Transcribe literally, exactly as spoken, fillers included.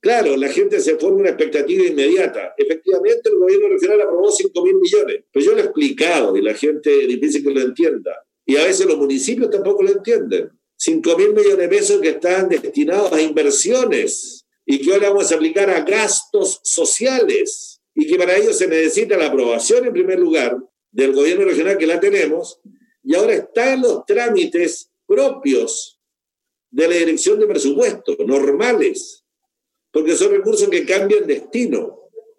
Claro, la gente se forma una expectativa inmediata. Efectivamente, el gobierno regional aprobó cinco mil millones. Pero yo lo he explicado y la gente es difícil que lo entienda. Y a veces los municipios tampoco lo entienden. cinco mil millones de pesos que están destinados a inversiones y que ahora vamos a aplicar a gastos sociales y que para ello se necesita la aprobación en primer lugar del gobierno regional, que la tenemos, y ahora está en los trámites propios de la dirección de presupuestos, normales, porque son recursos que cambian destino.